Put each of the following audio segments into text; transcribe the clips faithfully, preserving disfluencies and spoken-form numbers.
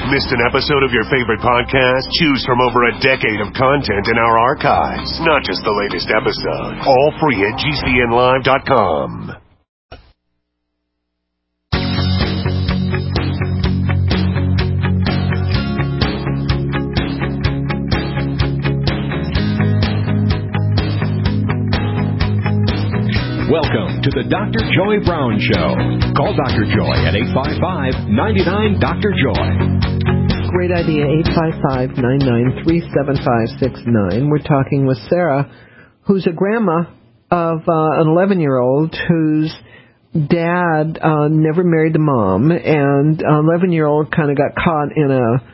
Missed an episode of your favorite podcast? Choose from over a decade of content in our archives, not just the latest episode. All free at G C N live dot com. Welcome to the Doctor Joy Brown Show. Call Doctor Joy at eight five five, nine nine, Doctor Joy. Great idea, eight five five, nine nine three, seven five six nine. We're talking with Sarah, who's a grandma of uh, an eleven-year-old whose dad uh, never married the mom, and an eleven-year-old kind of got caught in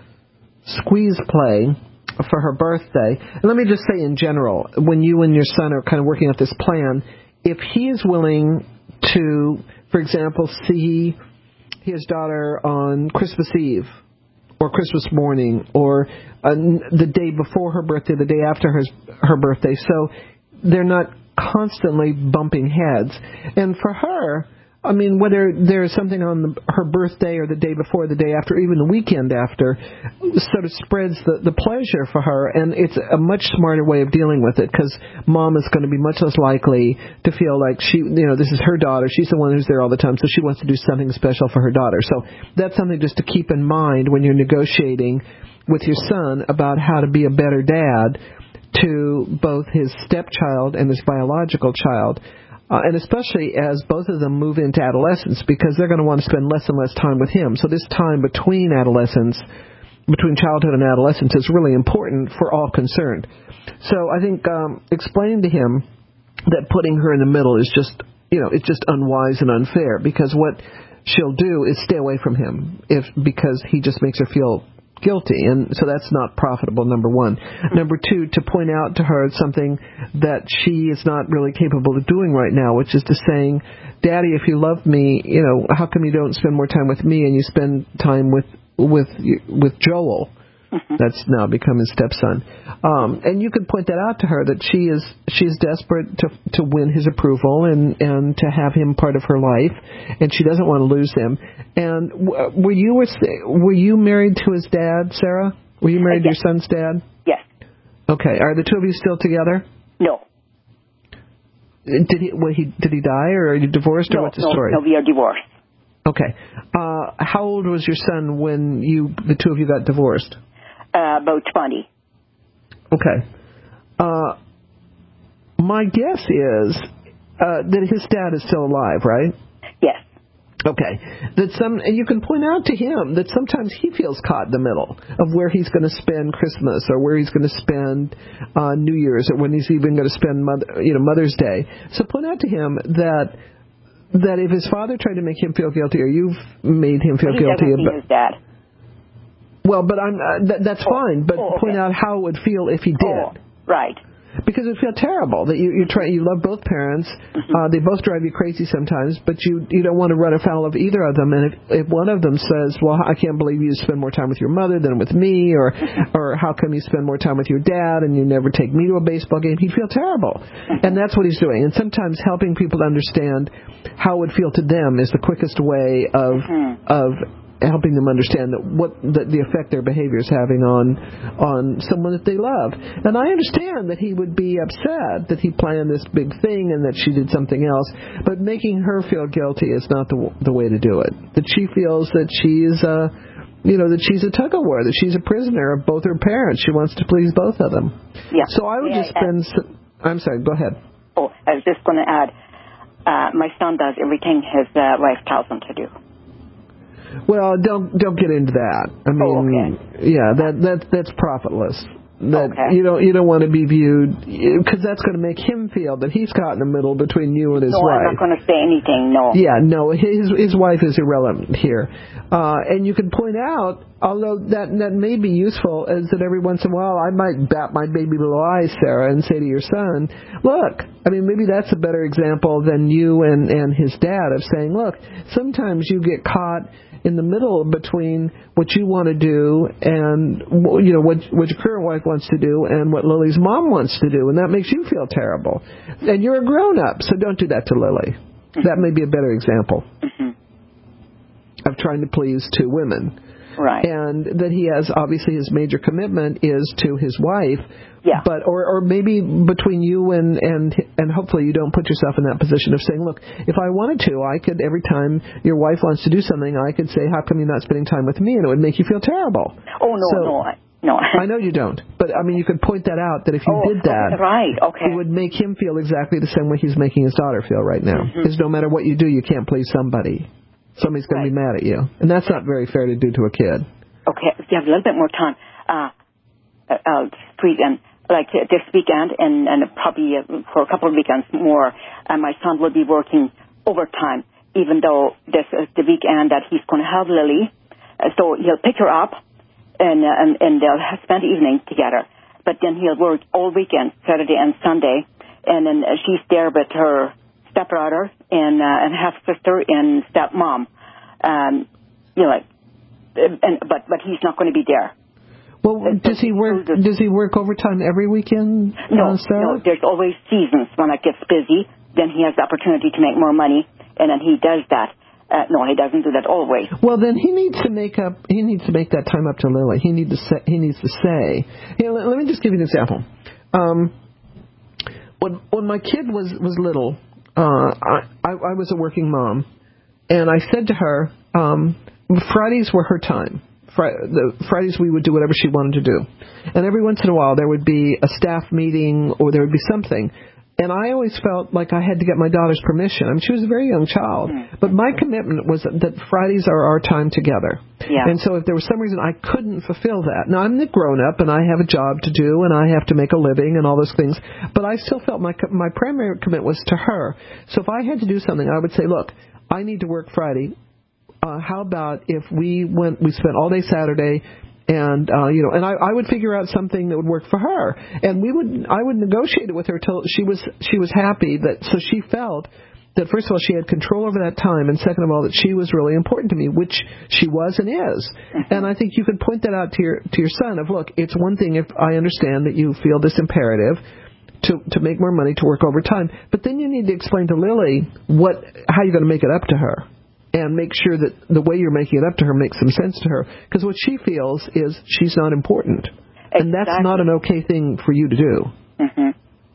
a squeeze play for her birthday. And let me just say in general, when you and your son are kind of working out this plan, if he is willing to, for example, see his daughter on Christmas Eve or Christmas morning or uh, the day before her birthday, the day after her, her birthday, so they're not constantly bumping heads. And for her, I mean, whether there's something on the, her birthday or the day before, the day after, even the weekend after, sort of spreads the, the pleasure for her, and it's a much smarter way of dealing with it because mom is going to be much less likely to feel like she, you know, this is her daughter, she's the one who's there all the time, so she wants to do something special for her daughter. So that's something just to keep in mind when you're negotiating with your son about how to be a better dad to both his stepchild and his biological child. Uh, and especially as both of them move into adolescence, because they're going to want to spend less and less time with him. So this time between adolescence, between childhood and adolescence, is really important for all concerned. So I think um, explain to him that putting her in the middle is just, you know, it's just unwise and unfair, because what she'll do is stay away from him if because he just makes her feel guilty, and so that's not profitable, number one. Number two, to point out to her something that she is not really capable of doing right now, which is to saying, Daddy, if you love me, you know, how come you don't spend more time with me and you spend time with with with Joel? That's now become his stepson. Um, and you could point that out to her, that she is she's desperate to to win his approval and, and to have him part of her life, and she doesn't want to lose him. And w- were you were you married to his dad, Sarah? Were you married yes. to your son's dad? Yes. Okay. Are the two of you still together? No. Did he? Well, he did he die, or are you divorced, or no, what's the no, story? No, we are divorced. Okay. Uh, how old was your son when you the two of you got divorced? Uh, about twenty. Okay. Uh, my guess is uh, that his dad is still alive, right? Yes. Okay. That some, and you can point out to him that sometimes he feels caught in the middle of where he's going to spend Christmas or where he's going to spend uh, New Year's or when he's even going to spend Mother, you know, Mother's Day. So point out to him that that if his father tried to make him feel guilty, or you've made him feel he guilty about his dad. Well, but I'm uh, th- that's oh. fine. But oh, okay. point out how it would feel if he did. Oh, right. Because it would feel terrible that you you try you love both parents. Mm-hmm. Uh, they both drive you crazy sometimes, but you you don't want to run afoul of either of them. And if, if one of them says, "Well, I can't believe you spend more time with your mother than with me," or or how come you spend more time with your dad and you never take me to a baseball game, he'd feel terrible. Mm-hmm. And that's what he's doing. And sometimes helping people to understand how it would feel to them is the quickest way of mm-hmm. of helping them understand that what the, the effect their behavior is having on on someone that they love. And I understand that he would be upset that he planned this big thing and that she did something else, but making her feel guilty is not the the way to do it. That she feels that she's uh you know, that she's a tug of war, that she's a prisoner of both her parents. She wants to please both of them. Yeah. So I would yeah, just spend some, I'm sorry, go ahead. Oh, I was just going to add, uh, my son does everything his uh, wife tells him to do. Well, don't don't get into that. I mean, oh, okay. yeah, that that that's profitless. That okay. you don't you don't want to be viewed, because that's going to make him feel that he's caught in the middle between you and his no, wife. I'm not going to say anything. No. Yeah, no, his his wife is irrelevant here, uh, and you can point out, although that that may be useful, is that every once in a while I might bat my baby little eyes, Sarah, and say to your son, look, I mean, maybe that's a better example than you and and his dad of saying, look, sometimes you get caught in the middle between what you want to do and, you know, what what your current wife wants to do and what Lily's mom wants to do, and that makes you feel terrible. And you're a grown-up, so don't do that to Lily. Mm-hmm. That may be a better example mm-hmm. of trying to please two women. Right. And that he has, obviously, his major commitment is to his wife. Yeah. But or or maybe between you and and and hopefully you don't put yourself in that position of saying, look, if I wanted to, I could, every time your wife wants to do something, I could say, how come you're not spending time with me? And it would make you feel terrible. Oh no, so, no, I, no. I know you don't, but I mean, you could point that out that if you oh, did that, right, okay, it would make him feel exactly the same way he's making his daughter feel right now. Because mm-hmm. no matter what you do, you can't please somebody. Somebody's going right. to be mad at you, and that's not very fair to do to a kid. Okay, if you have a little bit more time, uh, uh, this weekend, like uh, this weekend, and, and probably uh, for a couple of weekends more, uh, my son will be working overtime, even though this is the weekend that he's going to have Lily. Uh, so he'll pick her up, and, uh, and and they'll have spend the evening together. But then he'll work all weekend, Saturday and Sunday, and then uh, she's there with her stepbrother and uh, and half sister and stepmom. Um, you know, like, and but but he's not going to be there. Well, does he work? Does he work overtime every weekend? No, uh, Sarah? no. There's always seasons when it gets busy. Then he has the opportunity to make more money, and then he does that. Uh, no, he doesn't do that always. Well, then he needs to make up. He needs to make that time up to Lily. He needs to say. He needs to say. Hey, let, let me just give you an example. Um, when when my kid was was little, uh, I, I I was a working mom, and I said to her, um, Fridays were her time. The Fridays we would do whatever she wanted to do. And every once in a while there would be a staff meeting or there would be something. And I always felt like I had to get my daughter's permission. I mean, she was a very young child. But my commitment was that Fridays are our time together. Yeah. And so if there was some reason I couldn't fulfill that. Now, I'm the grown-up and I have a job to do and I have to make a living and all those things. But I still felt my my primary commitment was to her. So if I had to do something, I would say, look, I need to work Friday. Uh, how about if we went, we spent all day Saturday, and uh, you know, and I, I would figure out something that would work for her, and we would, I would negotiate it with her till she was she was happy that, so she felt that first of all she had control over that time, and second of all that she was really important to me, which she was and is. Mm-hmm. And I think you could point that out to your to your son of, look, it's one thing if I understand that you feel this imperative to to make more money to work overtime, but then you need to explain to Lily what how you're going to make it up to her. And make sure that the way you're making it up to her makes some sense to her. Because what she feels is she's not important. Exactly. And that's not an okay thing for you to do. Mm-hmm.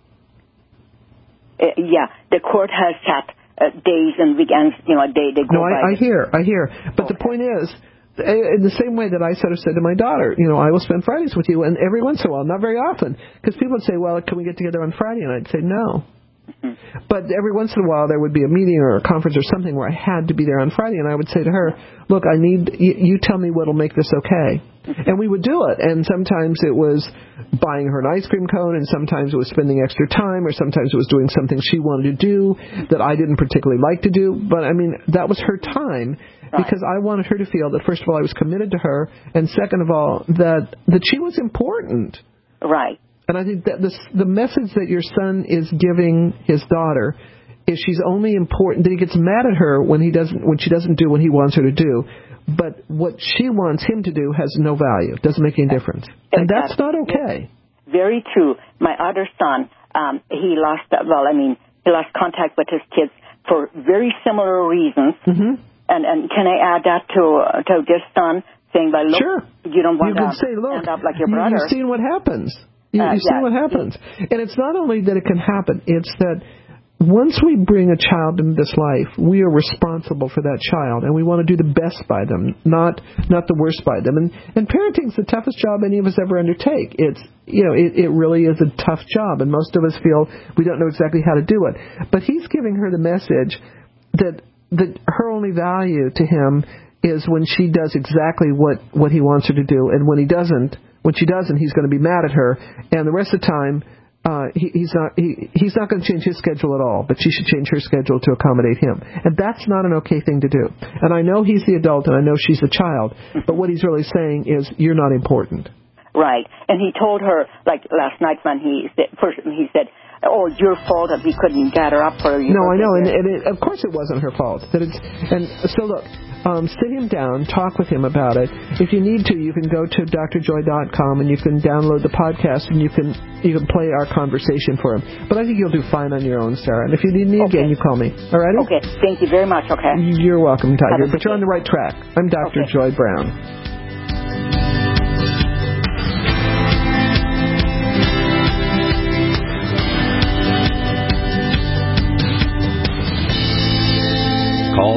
Uh, yeah, the court has set uh, days and weekends, you know, they, they go No, by. I, I hear, I hear. But okay. The point is, in the same way that I sort of said to my daughter, you know, I will spend Fridays with you, and every once in a while, not very often, because people would say, well, can we get together on Friday? And I'd say, no. Mm-hmm. But every once in a while there would be a meeting or a conference or something where I had to be there on Friday, and I would say to her, look, I need you, you tell me what'll make this okay. Mm-hmm. And we would do it. And sometimes it was buying her an ice cream cone, and sometimes it was spending extra time, or sometimes it was doing something she wanted to do that I didn't particularly like to do. But, I mean, that was her time right. because I wanted her to feel that, first of all, I was committed to her, and second of all, that, that she was important. Right. And I think that this, the message that your son is giving his daughter is she's only important, that he gets mad at her when he doesn't, when she doesn't do what he wants her to do. But what she wants him to do has no value. It doesn't make any difference. And that's not okay. Very true. My other son, um, he lost, well, I mean, he lost contact with his kids for very similar reasons. Mm-hmm. And, and can I add that to, uh, to this son saying, well, look, sure. you don't want you to can say, look, end up like your brother. You've seen what happens. You, Uh, you see yeah. what happens. And it's not only that it can happen, it's that once we bring a child into this life, we are responsible for that child, and we want to do the best by them, not not the worst by them. And, and parenting is the toughest job any of us ever undertake. It's, you know, it, it really is a tough job, and most of us feel we don't know exactly how to do it. But he's giving her the message that that her only value to him is when she does exactly what, what he wants her to do, and when he doesn't, When she doesn't, he's going to be mad at her, and the rest of the time, uh, he, he's not he, he's not going to change his schedule at all. But she should change her schedule to accommodate him, and that's not an okay thing to do. And I know he's the adult, and I know she's the child, but what he's really saying is you're not important. Right, and he told her, like last night when he said, first he said, "Oh, it's your fault that we couldn't get her up for you." No, I know, and, and it, of course it wasn't her fault. That it's and so look. Um, sit him down, talk with him about it. If you need to, you can go to D R joy dot com and you can download the podcast and you can you can play our conversation for him. But I think you'll do fine on your own, Sarah. And if you need me okay. again, you call me. All right? Okay. Thank you very much. Okay. You're welcome, Tiger. But you're on the right track. I'm Doctor Okay. Joy Brown.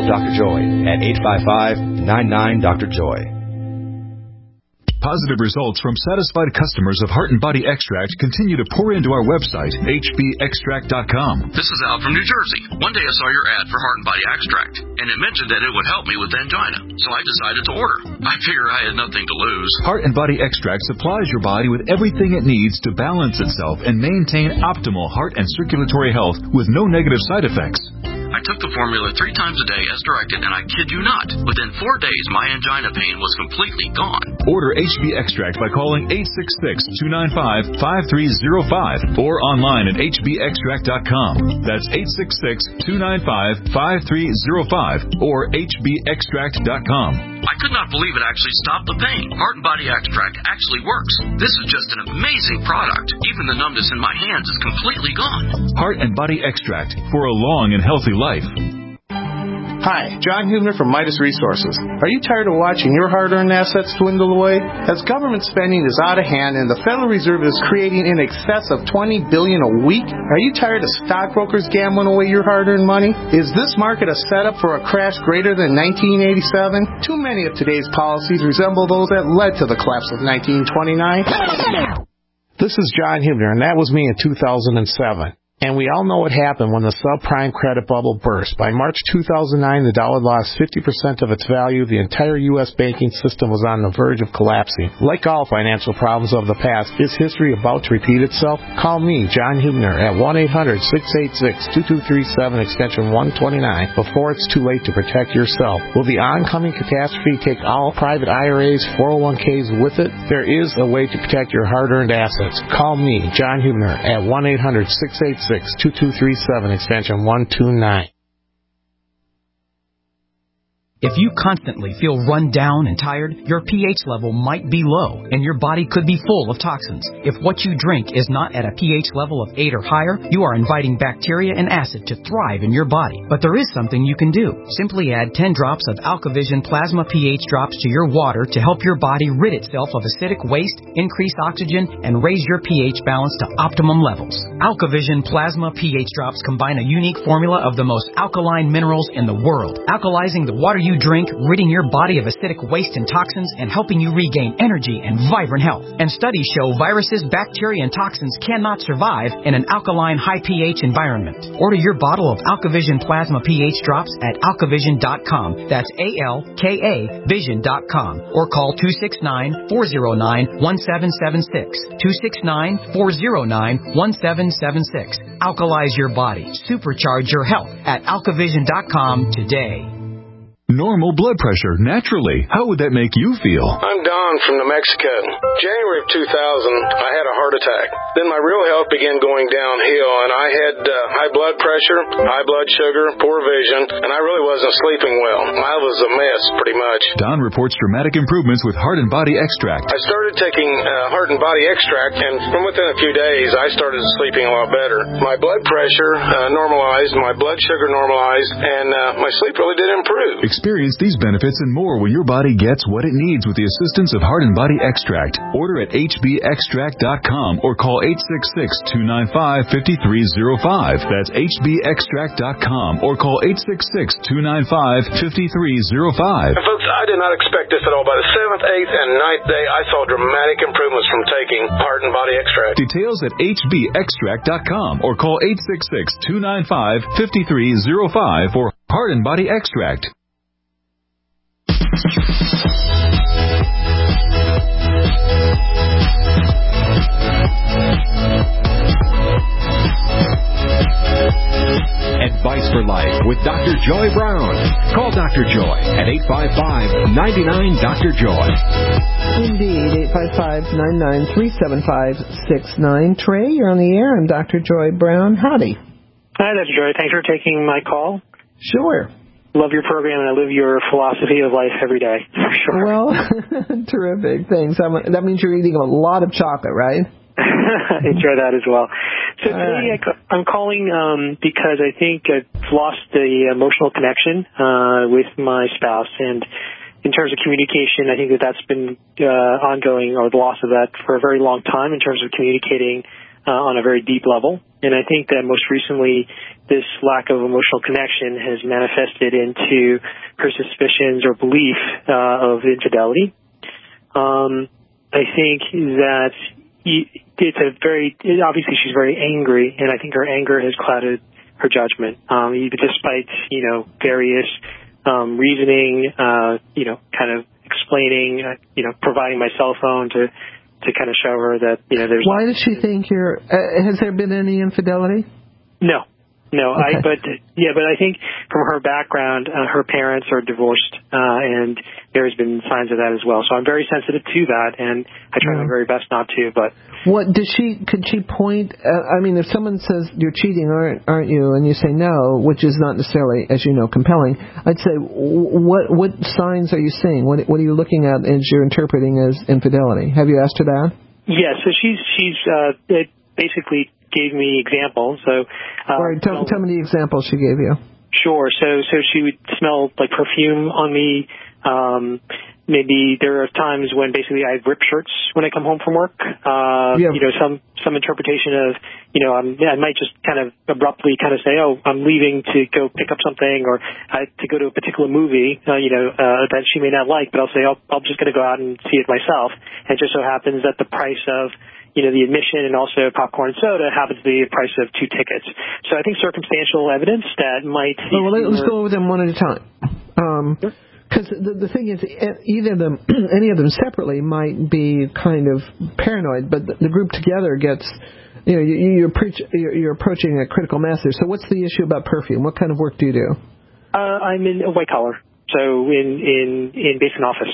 Doctor Joy at eight five five, nine nine, Doctor Joy. Positive results from satisfied customers of Heart and Body Extract continue to pour into our website, H B extract dot com. This is Al from New Jersey. One day I saw your ad for Heart and Body Extract, and it mentioned that it would help me with angina, so I decided to order. I figure I had nothing to lose. Heart and Body Extract supplies your body with everything it needs to balance itself and maintain optimal heart and circulatory health with no negative side effects. I took the formula three times a day as directed, and I kid you not, within four days my angina pain was completely gone. Order H B Extract by calling eight six six, two nine five, five three zero five or online at H B extract dot com. That's eight six six, two nine five, five three zero five or H B extract dot com. I could not believe it actually stopped the pain. Heart and Body Extract actually works. This is just an amazing product. Even the numbness in my hands is completely gone. Heart and Body Extract for a long and healthy life. Hi, John Hubner from Midas Resources. Are you tired of watching your hard-earned assets dwindle away? As government spending is out of hand and the Federal Reserve is creating in excess of twenty billion dollars a week, are you tired of stockbrokers gambling away your hard-earned money? Is this market a setup for a crash greater than nineteen eighty-seven? Too many of today's policies resemble those that led to the collapse of nineteen twenty-nine. This is John Hubner, and that was me in two thousand seven. And we all know what happened when the subprime credit bubble burst. By March two thousand nine, the dollar lost fifty percent of its value. The entire U S banking system was on the verge of collapsing. Like all financial problems of the past, is history about to repeat itself? Call me, John Hubner, at one eight hundred, six eight six, two two three seven, extension one twenty-nine, before it's too late to protect yourself. Will the oncoming catastrophe take all private I R As, four oh one k's with it? There is a way to protect your hard-earned assets. Call me, John Hubner, at one eight hundred, six eight six, two two three seven, extension one two nine. If you constantly feel run down and tired, your pH level might be low, and your body could be full of toxins. If what you drink is not at a pH level of eight or higher, you are inviting bacteria and acid to thrive in your body. But there is something you can do. Simply add ten drops of AlkaVision Plasma pH drops to your water to help your body rid itself of acidic waste, increase oxygen, and raise your pH balance to optimum levels. AlkaVision Plasma pH drops combine a unique formula of the most alkaline minerals in the world, alkalizing the water you drink, ridding your body of acidic waste and toxins, and helping you regain energy and vibrant health. And studies show viruses, bacteria, and toxins cannot survive in an alkaline, high pH environment. Order your bottle of AlkaVision Plasma pH drops at alkavision dot com. That's A L K A vision dot com. Or call two six nine, four oh nine, one seven seven six. two six nine, four oh nine, one seven seven six. Alkalize your body. Supercharge your health at alkavision dot com today. Normal blood pressure, naturally. How would that make you feel? I'm Don from New Mexico. January of two thousand, I had a heart attack. Then my real health began going downhill, and I had uh, high blood pressure, high blood sugar, poor vision, and I really wasn't sleeping well. I was a mess, pretty much. Don reports dramatic improvements with Heart and Body Extract. I started taking uh, Heart and Body Extract, and from within a few days, I started sleeping a lot better. My blood pressure uh, normalized, my blood sugar normalized, and uh, my sleep really did improve. Experience these benefits and more when your body gets what it needs with the assistance of Heart and Body Extract. Order at H B extract dot com or call eight six six, two nine five, five three zero five. That's H B extract dot com or call eight six six, two nine five, five three zero five. And folks, I did not expect this at all. By the seventh, eighth, and ninth day, I saw dramatic improvements from taking Heart and Body Extract. Details at H B extract dot com or call eight six six, two nine five, five three zero five for Heart and Body Extract. Advice for Life with Doctor Joy Brown. Call Doctor Joy at eight five five, nine nine, Doctor Joy. Indeed, eight five five, nine nine three, seven five six nine. Trey, you're on the air. I'm Doctor Joy Brown. Howdy. Hi, Doctor Joy. Thanks for taking my call. Sure. Love your program, and I live your philosophy of life every day, for sure. Well, terrific. Thanks. I'm, that means you're eating a lot of chocolate, right? Enjoy that as well. So today right. I, I'm calling um, because I think I've lost the emotional connection uh, with my spouse, and in terms of communication, I think that that's been uh, ongoing, or the loss of that, for a very long time in terms of communicating uh, on a very deep level. And I think that most recently this lack of emotional connection has manifested into her suspicions or belief uh, of infidelity. Um, I think that it's a very, obviously she's very angry, and I think her anger has clouded her judgment. Um, despite, you know, various um, reasoning, uh, you know, kind of explaining, uh, you know, providing my cell phone to, to kind of show her that, you know, there's... Why does she think you're... Uh, has there been any infidelity? No. No, okay. I, but, yeah, but I think from her background, uh, her parents are divorced, uh, and there's been signs of that as well. So I'm very sensitive to that, and I try yeah. my very best not to, but... What, does she, could she point, uh, I mean, if someone says you're cheating, aren't, aren't you, and you say no, which is not necessarily, as you know, compelling, I'd say, what, what signs are you seeing? What, what are you looking at as you're interpreting as infidelity? Have you asked her that? Yeah, so she's, she's, uh, it basically gave me examples. So, uh, All right, tell, tell me the example she gave you. Sure. So, so she would smell like perfume on me. Um, maybe there are times when basically I rip shirts when I come home from work. Uh, yeah. You know, some, some interpretation of, you know, I'm, I might just kind of abruptly kind of say, oh, I'm leaving to go pick up something, or I, to go to a particular movie, uh, you know, uh, that she may not like, but I'll say, oh, I'm just going to go out and see it myself. And it just so happens that the price of, you know, the admission and also popcorn and soda happens to be the price of two tickets. So I think circumstantial evidence that might... Oh, well, let's go over them one at a time. Um, sure. Because the, the thing is, either of them, any of them separately might be kind of paranoid, but the, the group together gets, you know, you, you're, preach, you're, you're approaching a critical mass there. So what's the issue about perfume? What kind of work do you do? Uh, I'm in a white collar, so in in in basic office.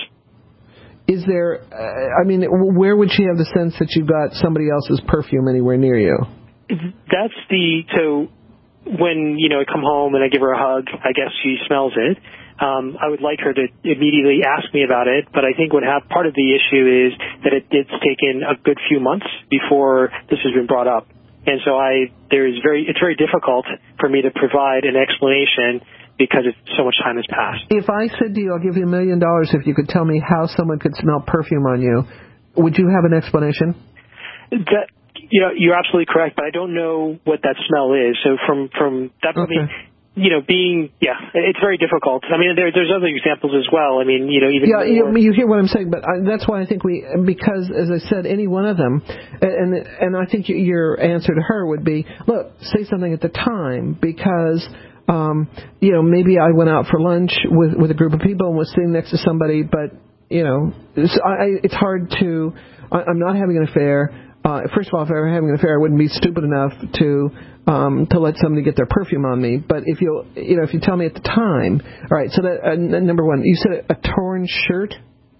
Is there, uh, I mean, where would she have the sense that you got somebody else's perfume anywhere near you? That's the, so when, you know, I come home and I give her a hug, I guess she smells it. Um, I would like her to immediately ask me about it, but I think what have, part of the issue is that it, it's taken a good few months before this has been brought up. And so I, there's very, it's very difficult for me to provide an explanation because it's, so much time has passed. If I said to you, I'll give you a million dollars if you could tell me how someone could smell perfume on you, would you have an explanation? That, you know, you're absolutely correct, but I don't know what that smell is. So from, from that, okay. I mean, you know, being, yeah, it's very difficult. I mean, there, there's other examples as well. I mean, you know, even yeah, you, you hear what I'm saying, but I, that's why I think we, because as I said, any one of them, and and I think your answer to her would be, look, say something at the time, because, um, you know, maybe I went out for lunch with with a group of people and was sitting next to somebody, but you know, it's, I, it's hard to. I, I'm not having an affair. Uh, first of all, if I were having an affair, I wouldn't be stupid enough to um, to let somebody get their perfume on me. But if you you know if you tell me at the time, all right. So that uh, number one, you said a, a torn shirt.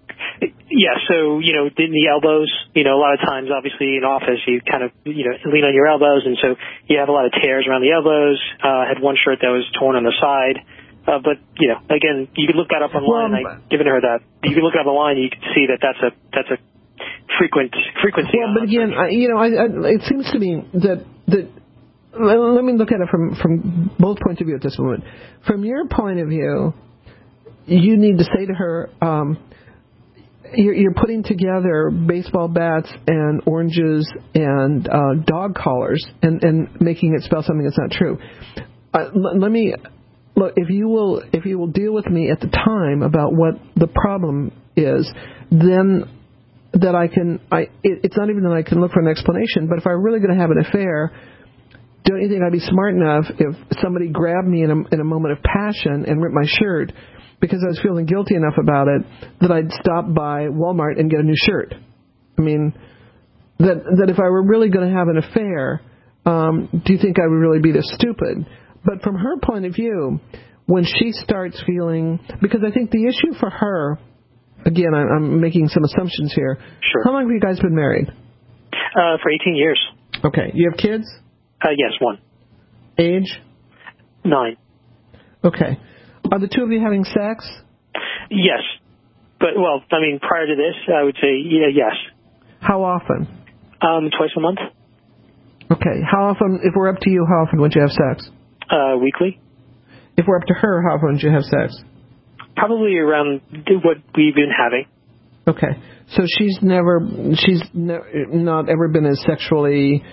Yeah. So you know, in the elbows, you know, a lot of times, obviously, in office, you kind of you know lean on your elbows, and so you have a lot of tears around the elbows. Uh, I had one shirt that was torn on the side. Uh, but you know, again, you could look that up online. Well, I've given her that. You can look it up online. You can see that that's a that's a frequent frequency. Well, but again, I, you know, I, I, it seems to me that that let me look at it from from both points of view at this moment. From your point of view, you need to say to her, um, you're, you're putting together baseball bats and oranges and uh, dog collars and, and making it spell something that's not true. Uh, l- let me look if you will if you will deal with me at the time about what the problem is, then. That I can, I it, it's not even that I can look for an explanation, but if I'm really going to have an affair, don't you think I'd be smart enough if somebody grabbed me in a, in a moment of passion and ripped my shirt because I was feeling guilty enough about it that I'd stop by Walmart and get a new shirt? I mean, that that if I were really going to have an affair, um, do you think I would really be this stupid? But from her point of view, when she starts feeling, because I think the issue for her, again, I'm making some assumptions here. Sure. How long have you guys been married? Uh, for eighteen years. Okay. You have kids? Uh, yes, one. Age? Nine. Okay. Are the two of you having sex? Yes. But, well, I mean, prior to this, I would say, yeah, yes. How often? Um, twice a month. Okay. How often, if we're up to you, how often would you have sex? Uh, weekly. If we're up to her, how often would you have sex? Probably around what we've been having. Okay. So she's never, she's ne- not ever been as sexually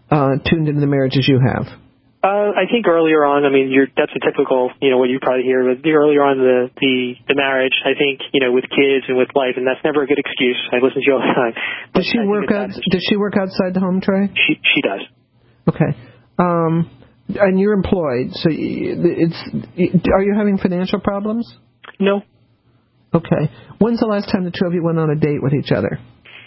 uh, tuned into the marriage as you have? Uh, I think earlier on, I mean, you're, that's a typical, you know, what you probably hear, but the earlier on the, the, the marriage, I think, you know, with kids and with life, and that's never a good excuse. I listen to you all the time. But does she I work out, does she work outside the home, Trey? She, she does. Okay. Um, and you're employed, so it's, are you having financial problems? No. Okay. When's the last time the two of you went on a date with each other?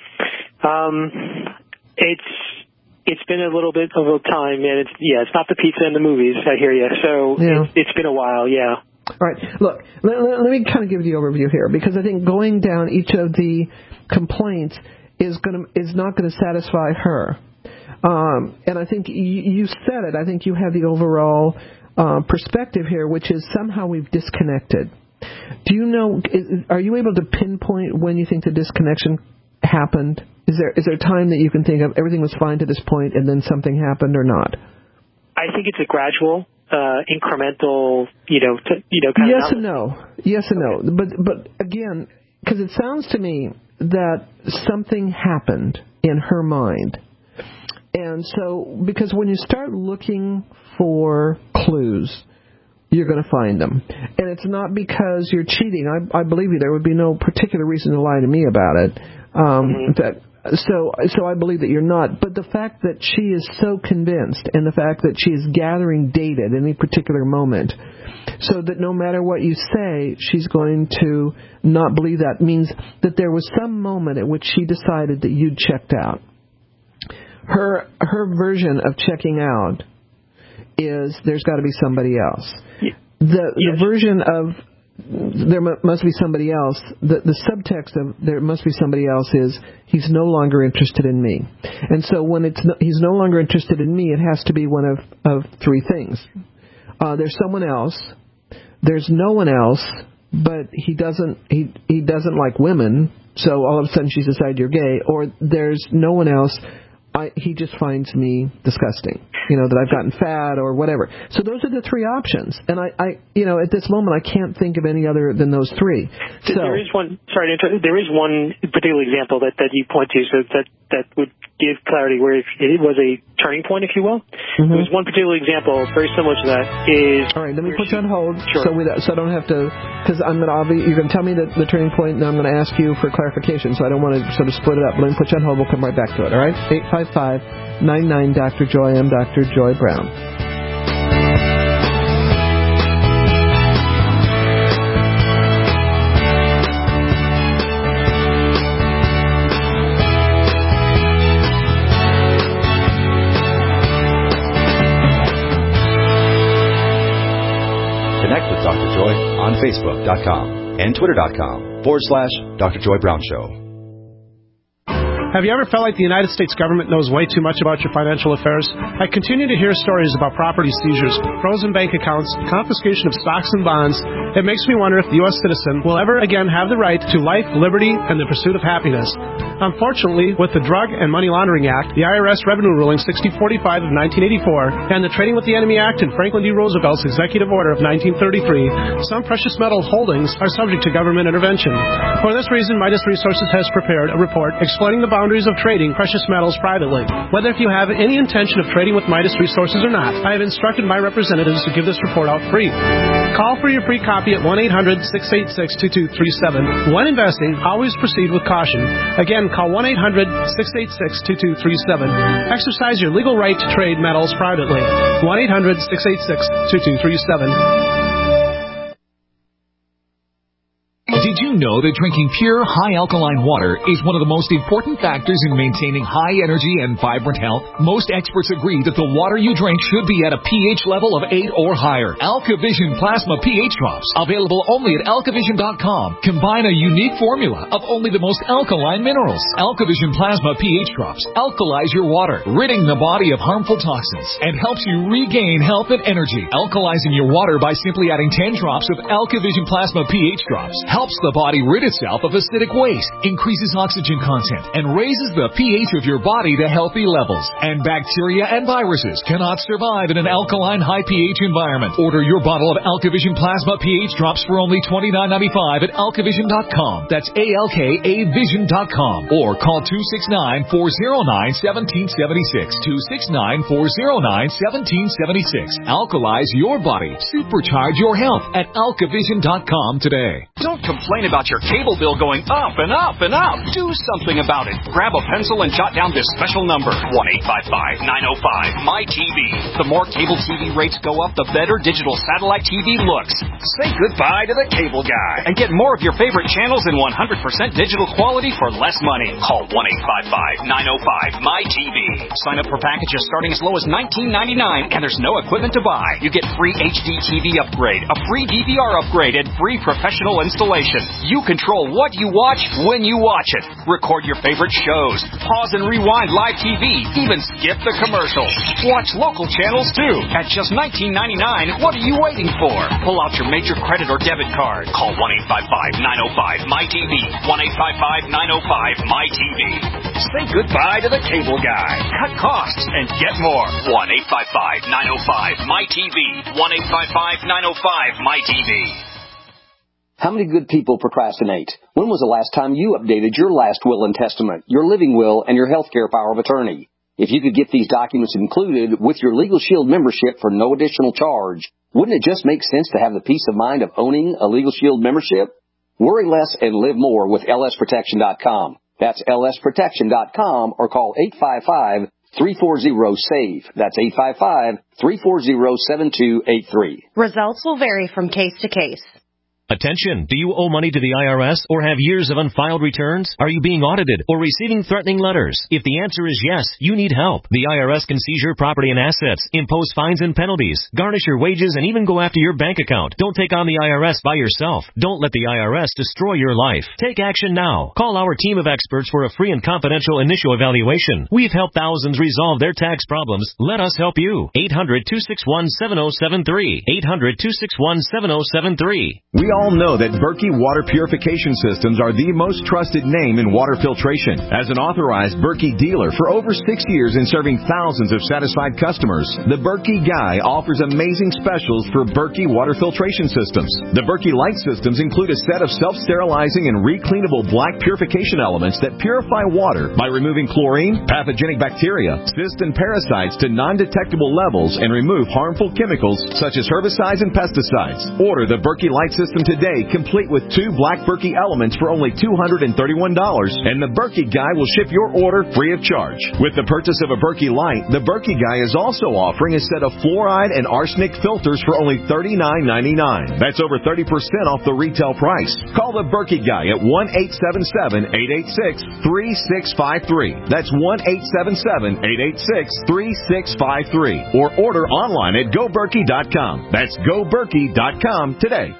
Um, it's, It's been a little bit of a time, and it's yeah, it's not the pizza and the movies. I hear you. So yeah. it's, it's been a while, yeah. All right. Look, let, let, let me kind of give you the overview here, because I think going down each of the complaints is going to is not going to satisfy her. Um, and I think you, you said it. I think you have the overall uh, perspective here, which is somehow we've disconnected. Do you know? Is, are you able to pinpoint when you think the disconnection happened? Is there is there a time that you can think of everything was fine to this point and then something happened or not? I think it's a gradual, uh, incremental, you know, t- you know, kind yes of. Yes and no. Yes and no. But but again, because it sounds to me that something happened in her mind, and so because when you start looking for clues, you're going to find them. And it's not because you're cheating. I, I believe you. There would be no particular reason to lie to me about it. Um, mm-hmm. that, so, so I believe that you're not. But the fact that she is so convinced, and the fact that she is gathering data at any particular moment, so that no matter what you say, she's going to not believe that, means that there was some moment at which she decided that you'd checked out. Her her version of checking out is there's got to be somebody else. The, the yes. version of there must be somebody else, the, the subtext of there must be somebody else is he's no longer interested in me. And so when it's no, he's no longer interested in me, it has to be one of, of three things. Uh, there's someone else, there's no one else, but he doesn't he he doesn't like women, so all of a sudden she's decided you're gay, or there's no one else. I, he just finds me disgusting, you know, that I've gotten fat or whatever. So those are the three options. And I, I you know, at this moment, I can't think of any other than those three. So, there is one, sorry, there is one particular example that, that you point to, so that, that would give clarity where it was a turning point, if you will. Mm-hmm. There was one particular example, very similar to that, is... All right, let me put you on hold, sure. so, we, so I don't have to, because I'm going to, you're going to tell me the, the turning point, and I'm going to ask you for clarification, so I don't want to sort of split it up. Let me put you on hold, we'll come right back to it, all right? eight five five, nine nine, Doctor Joy. I'm Doctor Joy Brown. Connect with Doctor Joy on Facebook dot com and Twitter dot com forward slash Doctor Joy Brown Show. Have you ever felt like the United States government knows way too much about your financial affairs? I continue to hear stories about property seizures, frozen bank accounts, confiscation of stocks and bonds. It makes me wonder if the U S citizen will ever again have the right to life, liberty, and the pursuit of happiness. Unfortunately, with the Drug and Money Laundering Act, the I R S Revenue Ruling sixty forty-five of nineteen eighty-four, and the Trading with the Enemy Act and Franklin D. Roosevelt's Executive Order of nineteen thirty-three, some precious metal holdings are subject to government intervention. For this reason, Midas Resources has prepared a report explaining the boundaries of trading precious metals privately. Whether if you have any intention of trading with Midas Resources or not, I have instructed my representatives to give this report out free. Call for your free copy at one eight hundred, six eight six, two two three seven. When investing, always proceed with caution. Again, call one eight hundred, six eight six, two two three seven. Exercise your legal right to trade metals privately. one eight hundred, six eight six, two two three seven. Did you know that drinking pure, high alkaline water is one of the most important factors in maintaining high energy and vibrant health? Most experts agree that the water you drink should be at a pH level of eight or higher. AlkaVision Plasma pH Drops, available only at alkavision dot com, combine a unique formula of only the most alkaline minerals. AlkaVision Plasma pH Drops alkalize your water, ridding the body of harmful toxins, and helps you regain health and energy. Alkalizing your water by simply adding ten drops of AlkaVision Plasma pH Drops helps the body body rid itself of acidic waste, increases oxygen content, and raises the pH of your body to healthy levels. And bacteria and viruses cannot survive in an alkaline high pH environment. Order your bottle of AlkaVision Plasma pH drops for only twenty-nine ninety-five at alkavision dot com. That's A L K A vision dot com. Or call two six nine, four oh nine, one seven seven six. two six nine, four oh nine, one seven seven six. Alkalize your body. Supercharge your health at alkavision dot com today. Don't complain about your cable bill going up and up and up. Do something about it. Grab a pencil and jot down this special number, one eight five five, nine oh five, M Y T V. The more cable T V rates go up, the better digital satellite T V looks. Say goodbye to the cable guy and get more of your favorite channels in one hundred percent digital quality for less money. Call one eight five five, nine oh five, M Y T V. Sign up for packages starting as low as nineteen ninety-nine, and there's no equipment to buy. You get free H D T V upgrade, a free D V R upgrade, and free professional installation. You control what you watch when you watch it. Record your favorite shows, pause and rewind live T V, even skip the commercials. Watch local channels too at just nineteen ninety-nine. What are you waiting for? Pull out your major credit or debit card. Call one eight five five, nine oh five, M Y T V. one eight five five, nine oh five, M Y T V. Say goodbye to the cable guy. Cut costs and get more. one eight five five, nine oh five, M Y T V. one eight five five, nine oh five, M Y T V. How many good people procrastinate? When was the last time you updated your last will and testament, your living will, and your healthcare power of attorney? If you could get these documents included with your Legal Shield membership for no additional charge, wouldn't it just make sense to have the peace of mind of owning a Legal Shield membership? Worry less and live more with L S protection dot com. That's L S protection dot com or call eight five five, three four zero, S A V E. That's eight five five, three four zero, seven two eight three. Results will vary from case to case. Attention! Do you owe money to the I R S or have years of unfiled returns? Are you being audited or receiving threatening letters? If the answer is yes, you need help. The I R S can seize your property and assets, impose fines and penalties, garnish your wages, and even go after your bank account. Don't take on the I R S by yourself. Don't let the I R S destroy your life. Take action now. Call our team of experts for a free and confidential initial evaluation. We've helped thousands resolve their tax problems. Let us help you. eight hundred, two six one, seven oh seven three. eight hundred, two six one, seven oh seven three. We all know that Berkey Water Purification Systems are the most trusted name in water filtration. As an authorized Berkey dealer for over six years and serving thousands of satisfied customers, the Berkey Guy offers amazing specials for Berkey Water Filtration Systems. The Berkey Light Systems include a set of self-sterilizing and recleanable black purification elements that purify water by removing chlorine, pathogenic bacteria, cysts, and parasites to non-detectable levels and remove harmful chemicals such as herbicides and pesticides. Order the Berkey Light System today, complete with two black Berkey elements for only two hundred thirty-one dollars, and the Berkey Guy will ship your order free of charge. With the purchase of a Berkey Light, the Berkey Guy is also offering a set of fluoride and arsenic filters for only thirty-nine ninety-nine. That's over thirty percent off the retail price. Call the Berkey Guy at one eight seven seven, eight eight six, three six five three. That's one eight seven seven, eight eight six, three six five three. Or order online at go berkey dot com. That's go berkey dot com today.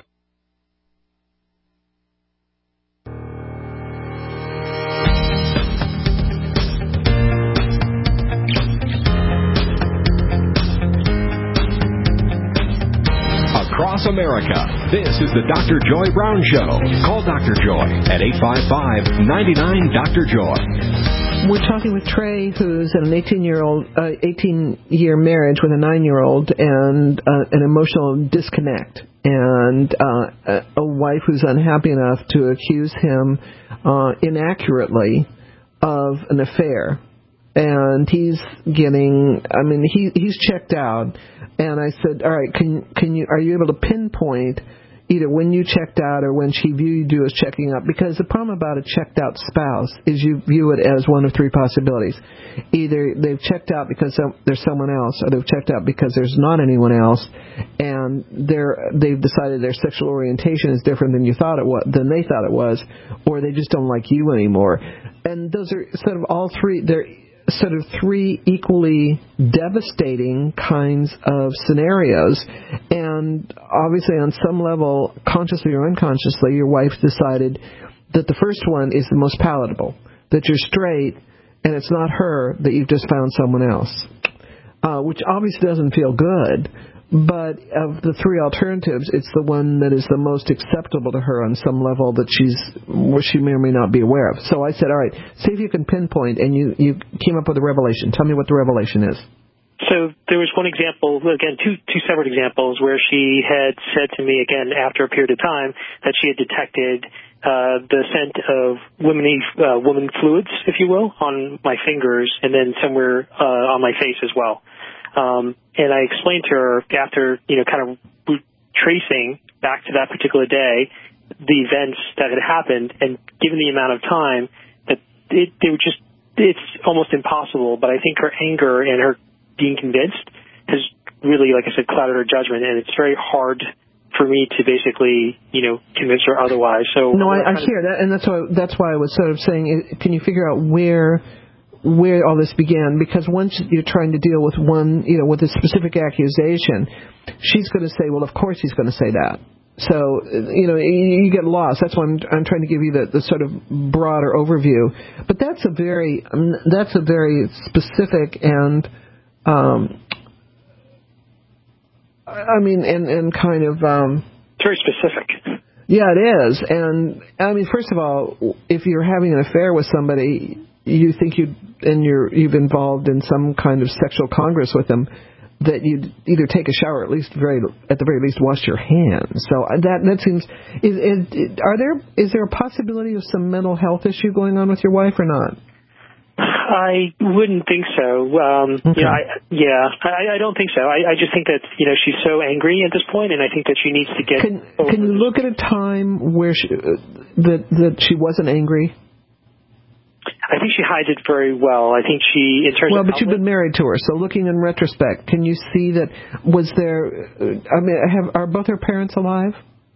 Across America, this is the Doctor Joy Brown Show. Call Doctor Joy at eight five five, nine nine, Doctor Joy. We're talking with Trey, who's an eighteen-year-old, uh, eighteen-year marriage with a nine-year-old and uh, an emotional disconnect, and uh, a wife who's unhappy enough to accuse him uh, inaccurately of an affair. And he's getting, I mean, he he's checked out. And I said, all right, can can you are you able to pinpoint either when you checked out or when she viewed you as checking out? Because the problem about a checked out spouse is you view it as one of three possibilities. Either they've checked out because there's someone else, or they've checked out because there's not anyone else, and they're they've decided their sexual orientation is different than you thought it was, than they thought it was, or they just don't like you anymore. And those are sort of all three. They're sort of three equally devastating kinds of scenarios. And obviously on some level, consciously or unconsciously, your wife decided that the first one is the most palatable, that you're straight and it's not her, that you've just found someone else, uh, which obviously doesn't feel good. but of the three alternatives, it's the one that is the most acceptable to her on some level that she's, she may or may not be aware of. So I said, all right, see if you can pinpoint, and you, you came up with a revelation. Tell me what the revelation is. So there was one example, again, two two separate examples, where she had said to me, again, after a period of time, that she had detected uh, the scent of women, uh, woman fluids, if you will, on my fingers, and then somewhere uh, on my face as well. Um, and I explained to her, after, you know, kind of tracing back to that particular day, the events that had happened, and given the amount of time, that it, they were just, it's almost impossible. But I think her anger and her being convinced has really, like I said, clouded her judgment, and it's very hard for me to basically, you know, convince her otherwise. So no, I, I hear that, and that's why that's why I was sort of saying, can you figure out where where all this began? Because once you're trying to deal with one, you know, with a specific accusation, she's going to say, well, of course he's going to say that. So, you know, you, you get lost. That's why I'm, I'm trying to give you the, the sort of broader overview. But that's a very um, that's a very specific and Um, I mean, and, and kind of... Um, it's very specific. Yeah, it is. And, I mean, first of all, if you're having an affair with somebody, you think you and you're, you've involved in some kind of sexual congress with them, that you'd either take a shower, or at least very, at the very least, wash your hands. So that that seems... Is, is, are there, is there a possibility of some mental health issue going on with your wife or not? I wouldn't think so. Um, okay. you know, I, yeah, I, I don't think so. I, I just think that, you know, she's so angry at this point, and I think that she needs to get. Can, over can you look at a time where she, uh, that that she wasn't angry? I think she hides it very well. I think she, in terms well, of. Well, but you've been married to her, so looking in retrospect, can you see that was there? Uh, I mean, have are both her parents alive?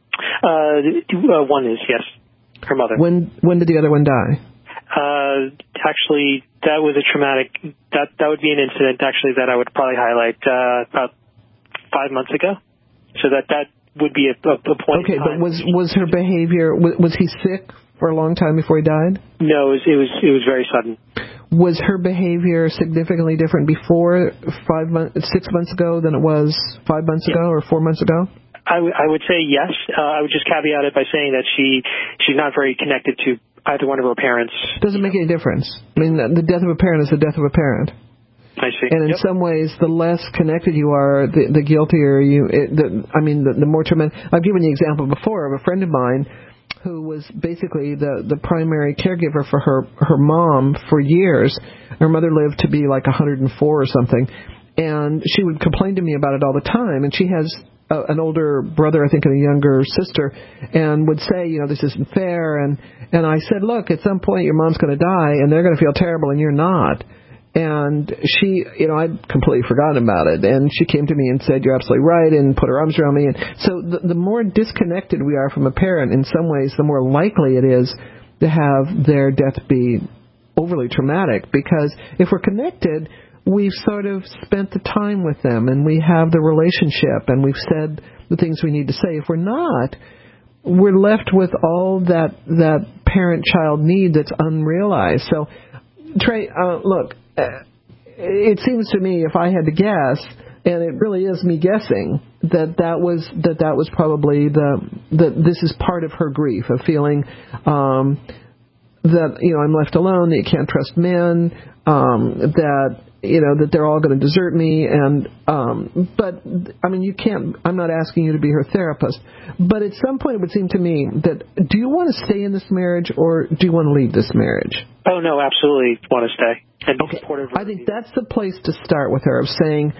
Uh, one is, yes, her mother. When when did the other one die? Uh, actually, that was a traumatic, that that would be an incident, actually, that I would probably highlight uh, about five months ago. So that that would be a, a, a point okay, in time. But was, was her behavior, was, was he sick for a long time before he died? No, it was, it was, it was very sudden. Was her behavior significantly different before five months, six months ago than it was five months yeah. ago or four months ago? I, w- I would say yes. Uh, I would just caveat it by saying that she she's not very connected to either one of her parents. Doesn't make any difference. I mean, the death of a parent is the death of a parent. I see. And in yep. some ways, the less connected you are, the, the guiltier you. It, the, I mean, the, the more tremendous. I've given the example before of a friend of mine who was basically the, the primary caregiver for her her mom for years. Her mother lived to be like one hundred four or something, and she would complain to me about it all the time. And she has a, an older brother, I think, and a younger sister, and would say, you know, this isn't fair. And and I said, look, at some point your mom's going to die, and they're going to feel terrible, and you're not. And she, you know, I'd completely forgotten about it. And she came to me and said, you're absolutely right, and put her arms around me. And so the, the more disconnected we are from a parent, in some ways, the more likely it is to have their death be overly traumatic. Because if we're connected, we've sort of spent the time with them, and we have the relationship, and we've said the things we need to say. If we're not, we're left with all that that parent-child need that's unrealized. So, Trey, uh, look, it seems to me, if I had to guess, and it really is me guessing, that that was that that was probably the that this is part of her grief, of feeling um, that, you know, I'm left alone, that you can't trust men, um, that, you know, that they're all going to desert me. And um, but I mean, you can't. I'm not asking you to be her therapist, but at some point it would seem to me that, do you want to stay in this marriage, or do you want to leave this marriage? Oh no, absolutely want to stay. And be okay. supportive. I think that's the place to start with her, of saying,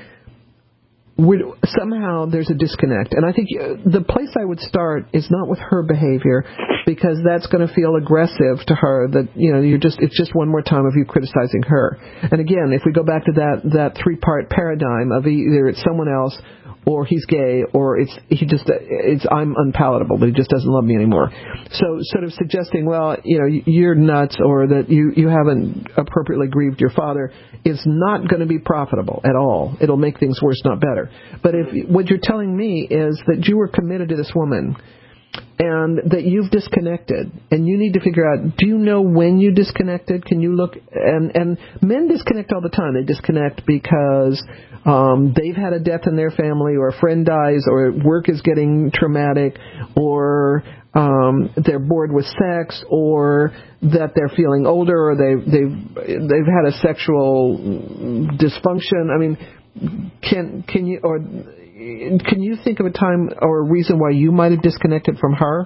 we're, somehow there's a disconnect. And I think the place I would start is not with her behavior, because that's going to feel aggressive to her, that, you know, you're just, it's just one more time of you criticizing her. And again, if we go back to that, that three-part paradigm of either it's someone else, or he's gay, or it's he just it's I'm unpalatable, but he just doesn't love me anymore. So sort of suggesting, well, you know, you're nuts, or that you, you haven't appropriately grieved your father, is not going to be profitable at all. It'll make things worse, not better. But if what you're telling me is that you were committed to this woman, and that you've disconnected, and you need to figure out, do you know when you disconnected? Can you look, and, and men disconnect all the time. They disconnect because um, they've had a death in their family, or a friend dies, or work is getting traumatic, or um, they're bored with sex, or that they're feeling older, or they've, they've, they've had a sexual dysfunction. I mean, can, can you, or... Can you think of a time or a reason why you might have disconnected from her,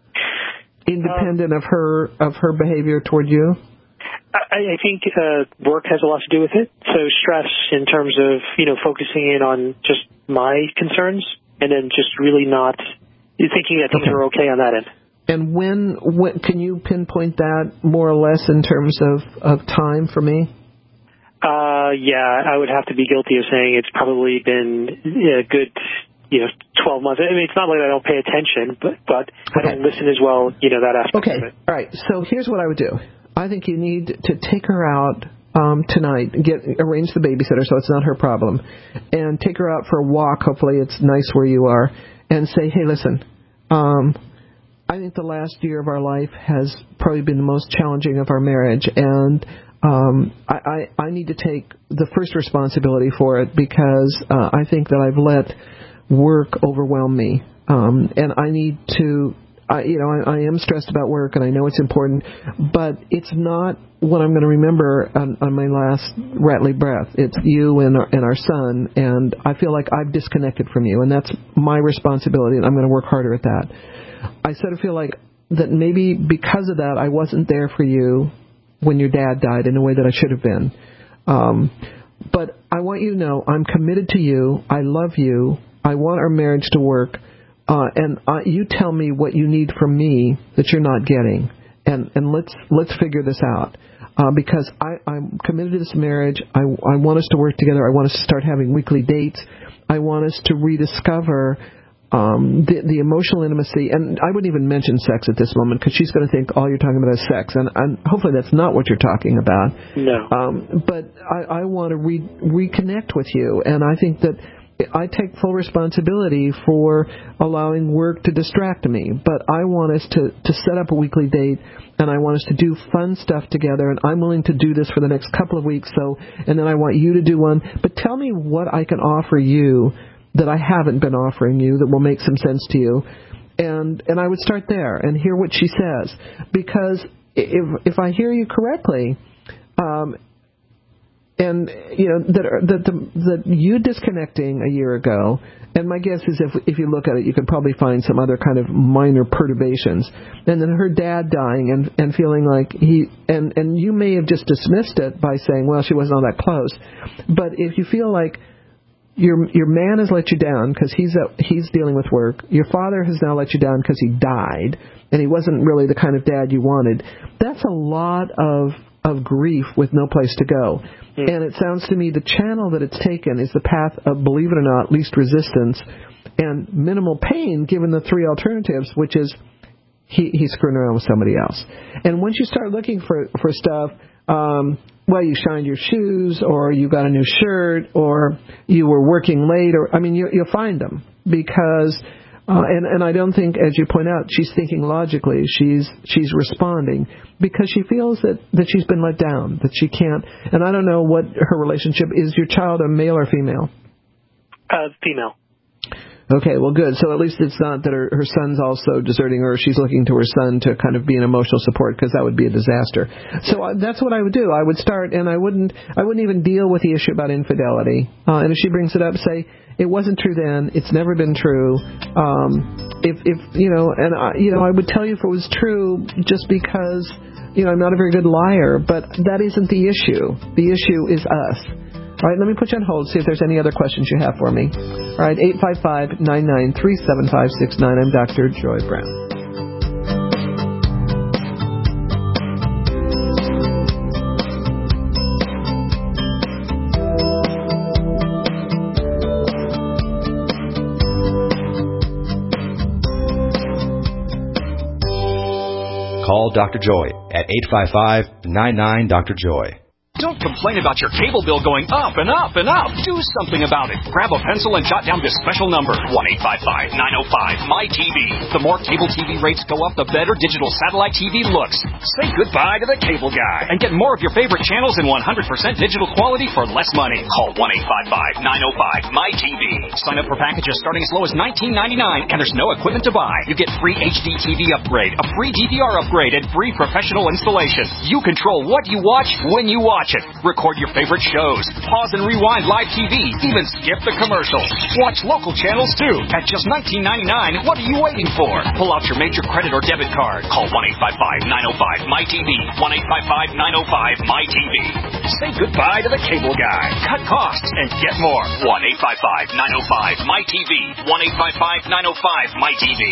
independent um, of her of her behavior toward you? I, I think uh, work has a lot to do with it. So stress in terms of, you know, focusing in on just my concerns, and then just really not thinking that things okay. are okay on that end. And when, when can you pinpoint that more or less in terms of, of time for me? Uh, yeah, I would have to be guilty of saying it's probably been a good, you know, twelve months. I mean, it's not like I don't pay attention, but, but I okay. don't listen as well, you know, that aspect okay. of it. All right. So here's what I would do. I think you need to take her out um, tonight, get arrange the babysitter so it's not her problem, and take her out for a walk. Hopefully it's nice where you are, and say, hey, listen, um, I think the last year of our life has probably been the most challenging of our marriage, and Um, I, I, I need to take the first responsibility for it, because uh, I think that I've let work overwhelm me, um, and I need to, I, you know, I, I am stressed about work, and I know it's important, but it's not what I'm going to remember on, on my last rattly breath. It's you and our, and our son, and I feel like I've disconnected from you, and that's my responsibility, and I'm going to work harder at that. I sort of feel like that maybe because of that, I wasn't there for you when your dad died in a way that I should have been. Um, but I want you to know I'm committed to you. I love you. I want our marriage to work. Uh, and uh, you tell me what you need from me that you're not getting. And, and let's let's figure this out. Uh, because I, I'm committed to this marriage. I, I want us to work together. I want us to start having weekly dates. I want us to rediscover Um, the, the emotional intimacy, and I wouldn't even mention sex at this moment, because she's going to think all you're talking about is sex, and, and hopefully that's not what you're talking about. No. Um, but I, I want to re- reconnect with you, and I think that I take full responsibility for allowing work to distract me, but I want us to, to set up a weekly date, and I want us to do fun stuff together, and I'm willing to do this for the next couple of weeks, so, and then I want you to do one. But tell me what I can offer you that I haven't been offering you that will make some sense to you. And and I would start there and hear what she says. Because if if I hear you correctly, um, and, you know, that that the, that you disconnecting a year ago, and my guess is if if you look at it, you could probably find some other kind of minor perturbations. And then her dad dying and, and feeling like he, and, and you may have just dismissed it by saying, well, she wasn't all that close. But if you feel like Your your man has let you down because he's a, he's dealing with work. Your father has now let you down because he died, and he wasn't really the kind of dad you wanted. That's a lot of of grief with no place to go. Mm. And it sounds to me the channel that it's taken is the path of, believe it or not, least resistance and minimal pain, given the three alternatives, which is he he's screwing around with somebody else. And once you start looking for for stuff. Um, well, you shined your shoes, or you got a new shirt, or you were working late, or I mean, you, you'll find them because, uh, and and I don't think, as you point out, she's thinking logically. She's she's responding because she feels that, that she's been let down, that she can't. And I don't know what her relationship is. Your child a male or female? Uh, female. Okay, well, good. So at least it's not that her, her son's also deserting her. She's looking to her son to kind of be an emotional support, because that would be a disaster. So uh, that's what I would do. I would start, and I wouldn't I wouldn't even deal with the issue about infidelity. Uh, and if she brings it up, say, it wasn't true then. It's never been true. Um, if, if you know, and, I, you know, I would tell you if it was true just because, you know, I'm not a very good liar. But that isn't the issue. The issue is us. All right, let me put you on hold, see if there's any other questions you have for me. All right, eight five five, nine nine three, seven five six nine. I'm Doctor Joy Brown. Call Doctor Joy at eight five five, nine nine, Doctor Joy. Don't complain about your cable bill going up and up and up. Do something about it. Grab a pencil and jot down this special number, one eight five five, nine oh five, M Y T V. The more cable T V rates go up, the better digital satellite T V looks. Say goodbye to the cable guy and get more of your favorite channels in one hundred percent digital quality for less money. Call one eight five five, nine oh five, M Y T V. Sign up for packages starting as low as nineteen ninety-nine, and there's no equipment to buy. You get free H D T V upgrade, a free D V R upgrade, and free professional installation. You control what you watch when you watch it. Record your favorite shows. Pause and rewind live T V. Even skip the commercials. Watch local channels too. At just nineteen ninety-nine, what are you waiting for? Pull out your major credit or debit card. Call one eight five five, nine oh five, M Y T V. one eight five five, nine oh five, M Y T V. Say goodbye to the cable guy. Cut costs and get more. one eight five five, nine oh five, M Y T V. one eight five five, nine oh five, M Y T V.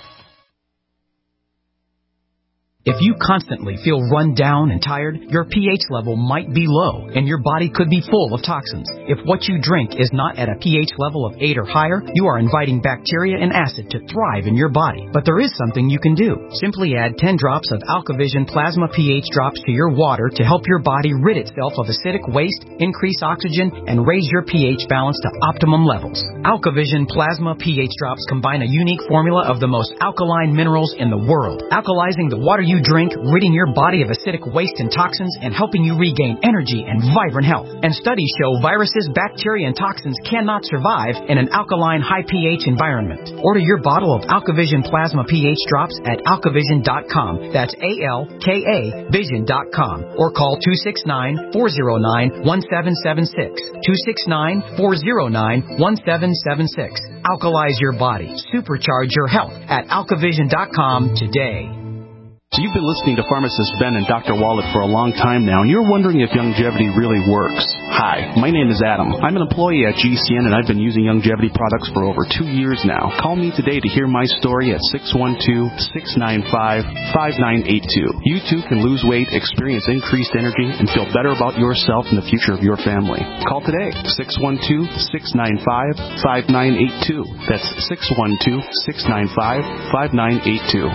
If you constantly feel run down and tired, your pH level might be low, and your body could be full of toxins. If what you drink is not at a pH level of eight or higher, you are inviting bacteria and acid to thrive in your body. But there is something you can do. Simply add ten drops of AlkaVision Plasma pH drops to your water to help your body rid itself of acidic waste, increase oxygen, and raise your pH balance to optimum levels. AlkaVision Plasma pH drops combine a unique formula of the most alkaline minerals in the world, alkalizing the water you drink, ridding your body of acidic waste and toxins, and helping you regain energy and vibrant health. And studies show viruses, bacteria, and toxins cannot survive in an alkaline, high pH environment. Order your bottle of AlkaVision Plasma pH drops at alkavision dot com. That's A L K A vision dot com. Or call two six nine, four oh nine, one seven seven six. two six nine, four oh nine, one seven seven six. Alkalize your body. Supercharge your health at alkavision dot com today. So you've been listening to pharmacist Ben and Doctor Wallach for a long time now, and you're wondering if Youngevity really works. Hi, my name is Adam. I'm an employee at G C N, and I've been using Youngevity products for over two years now. Call me today to hear my story at six one two, six nine five, five nine eight two. You too can lose weight, experience increased energy, and feel better about yourself and the future of your family. Call today, six one two, six nine five, five nine eight two. That's six one two, six nine five, five nine eight two.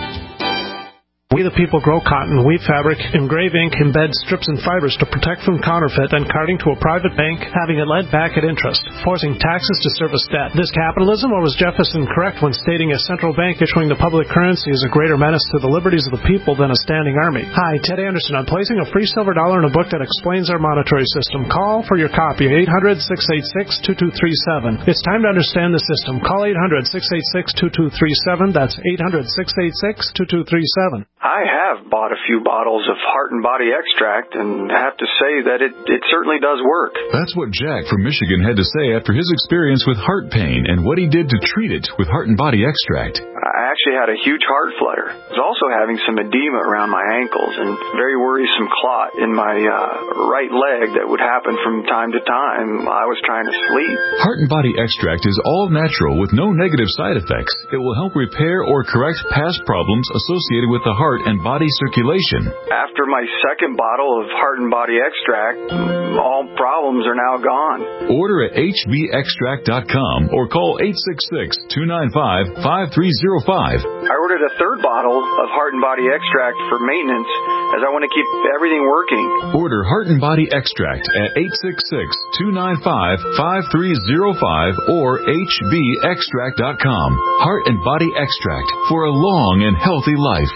We the people grow cotton, weave fabric, engrave ink, embed strips and fibers to protect from counterfeit and carting to a private bank, having it led back at interest, forcing taxes to service debt. This capitalism, or was Jefferson correct when stating a central bank issuing the public currency is a greater menace to the liberties of the people than a standing army? Hi, Ted Anderson. I'm placing a free silver dollar in a book that explains our monetary system. Call for your copy, eight hundred, six eight six, two two three seven. It's time to understand the system. Call eight hundred, six eight six, two two three seven. That's eight hundred, six eight six, two two three seven. I have bought a few bottles of Heart and Body Extract, and I have to say that it, it certainly does work. That's what Jack from Michigan had to say after his experience with heart pain and what he did to treat it with Heart and Body Extract. I actually had a huge heart flutter. I was also having some edema around my ankles and very worrisome clot in my uh, right leg that would happen from time to time. I was trying to sleep. Heart and Body Extract is all natural with no negative side effects. It will help repair or correct past problems associated with the heart and body circulation. After my second bottle of Heart and Body Extract, all problems are now gone. Order at H B extract dot com or call eight six six, two nine five, five three zero five. I ordered a third bottle of Heart and Body Extract for maintenance as I want to keep everything working. Order Heart and Body Extract at eight six six, two nine five, five three zero five or H B extract dot com. Heart and Body Extract for a long and healthy life.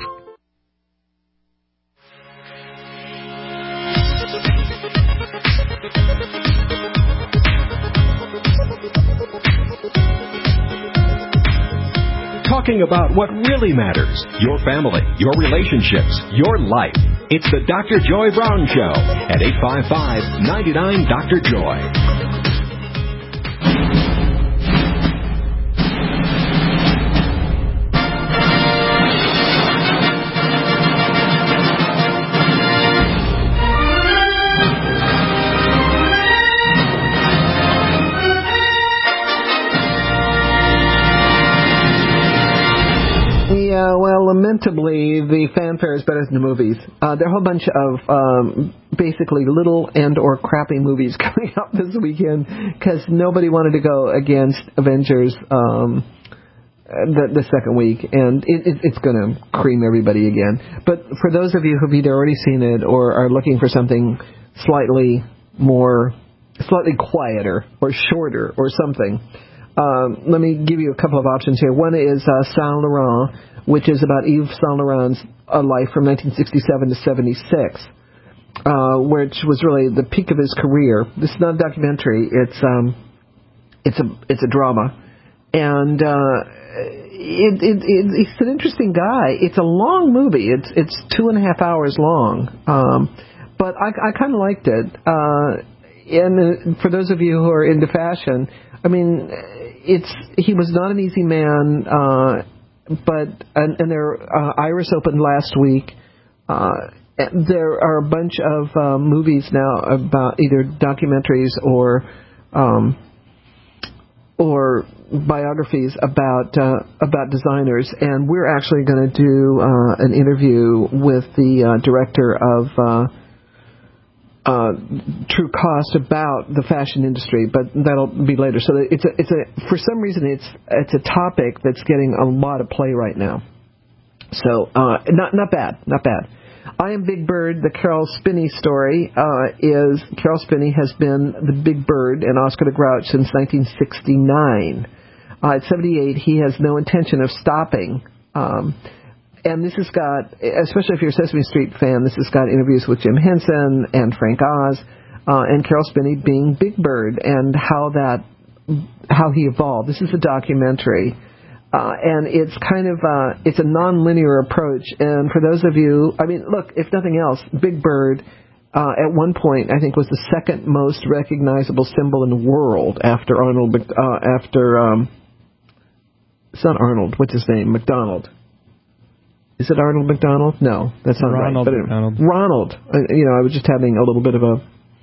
Talking about what really matters, your family, your relationships, your life. It's the Doctor Joy Brown Show at eight five five, nine nine, Doctor Joy. Yeah, well, lamentably, the fanfare is better than the movies. Uh, there are a whole bunch of um, basically little and or crappy movies coming out this weekend because nobody wanted to go against Avengers um, the, the second week, and it, it, it's going to cream everybody again. But for those of you who've either already seen it or are looking for something slightly more, slightly quieter or shorter or something. Um, let me give you a couple of options here. One is uh, Saint Laurent, which is about Yves Saint Laurent's uh, life from nineteen sixty-seven to seventy-six, uh, which was really the peak of his career. This is not a documentary. It's um, it's a it's a drama, and uh, it, it, it it's an interesting guy. It's a long movie. It's it's two and a half hours long, um, but I, I kind of liked it. Uh, and for those of you who are into fashion, I mean, it's he was not an easy man, uh, but and, and their uh, Iris opened last week. Uh, there are a bunch of uh, movies now about either documentaries or um, or biographies about uh, about designers, and we're actually going to do uh, an interview with the uh, director of Uh, Uh, True Cost about the fashion industry, but that'll be later. So it's a, it's a, for some reason it's it's a topic that's getting a lot of play right now. So uh, not not bad, not bad. I Am Big Bird, the Carol Spinney story uh, is Carol Spinney has been the Big Bird and Oscar the Grouch since nineteen sixty-nine. Uh, at seventy-eight, he has no intention of stopping. Um, And this has got, especially if you're a Sesame Street fan, this has got interviews with Jim Henson and Frank Oz uh, and Carol Spinney being Big Bird and how that, how he evolved. This is a documentary, uh, and it's kind of, uh, it's a non-linear approach. And for those of you, I mean, look, if nothing else, Big Bird uh, at one point I think was the second most recognizable symbol in the world after Arnold, uh, after um, it's not Arnold, what's his name, McDonald. Is it Arnold McDonald? No, that's not Ronald right. But McDonald. Ronald. Uh, you know, I was just having a little bit of a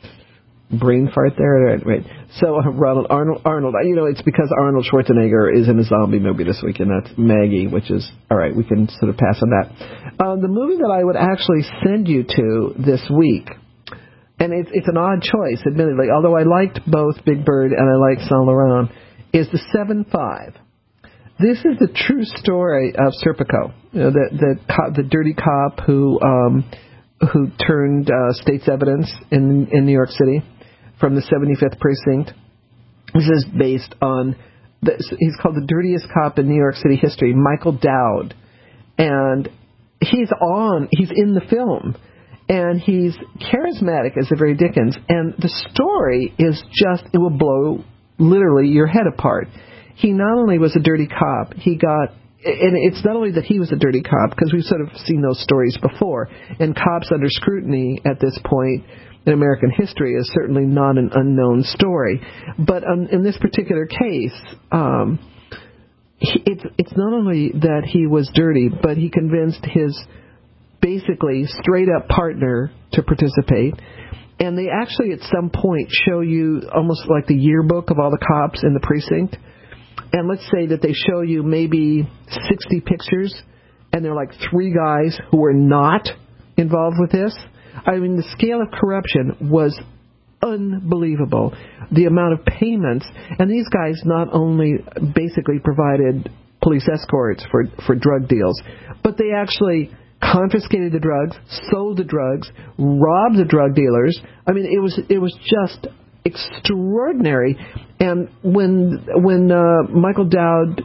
brain fart there. Right. right. So uh, Ronald Arnold. Arnold. You know, it's because Arnold Schwarzenegger is in a zombie movie this week, and that's Maggie, which is all right. We can sort of pass on that. Uh, the movie that I would actually send you to this week, and it's it's an odd choice, admittedly. Although I liked both Big Bird and I liked Saint Laurent, is the seven five. This is the true story of Serpico, you know, the the, cop, the dirty cop who um, who turned uh, state's evidence in in New York City from the seventy-fifth precinct. This is based on the, he's called the dirtiest cop in New York City history, Michael Dowd, and he's on he's in the film, and he's charismatic as the very Dickens, and the story is just it will blow literally your head apart. He not only was a dirty cop, he got, and it's not only that he was a dirty cop, because we've sort of seen those stories before, and cops under scrutiny at this point in American history is certainly not an unknown story. But um, in this particular case, um, he, it's, it's not only that he was dirty, but he convinced his basically straight-up partner to participate. And they actually at some point show you almost like the yearbook of all the cops in the precinct. And let's say that they show you maybe sixty pictures, and they're like three guys who were not involved with this. I mean, the scale of corruption was unbelievable. The amount of payments, and these guys not only basically provided police escorts for, for drug deals, but they actually confiscated the drugs, sold the drugs, robbed the drug dealers. I mean, it was it was just extraordinary. And when when uh, Michael Dowd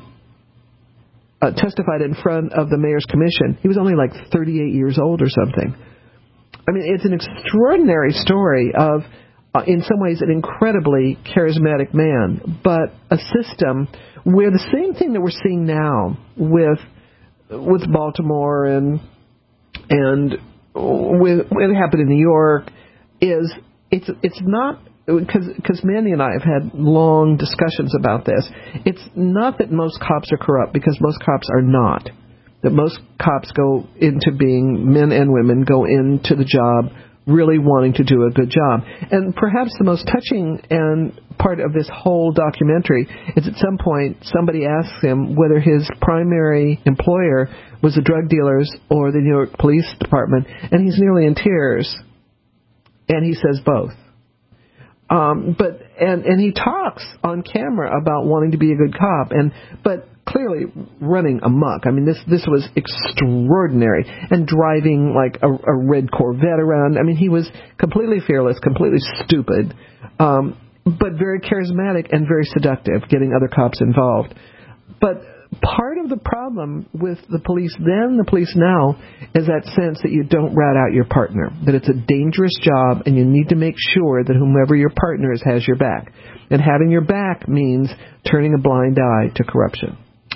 uh, testified in front of the mayor's commission, he was only like thirty-eight years old or something. I mean, it's an extraordinary story of, uh, in some ways, an incredibly charismatic man, but a system where the same thing that we're seeing now with with Baltimore and and with what happened in New York is it's it's not. Because because Mandy and I have had long discussions about this. It's not that most cops are corrupt, because most cops are not. That most cops go into being, men and women, go into the job really wanting to do a good job. And perhaps the most touching and part of this whole documentary is at some point somebody asks him whether his primary employer was the drug dealers or the New York Police Department, and he's nearly in tears. And he says both. Um, but and, and he talks on camera about wanting to be a good cop, and but clearly running amok. I mean, this this was extraordinary. And driving like a, a red Corvette around. I mean, he was completely fearless, completely stupid, um, but very charismatic and very seductive, getting other cops involved. But part of the problem with the police then, the police now, is that sense that you don't rat out your partner, that it's a dangerous job and you need to make sure that whomever your partner is has your back. And having your back means turning a blind eye to corruption.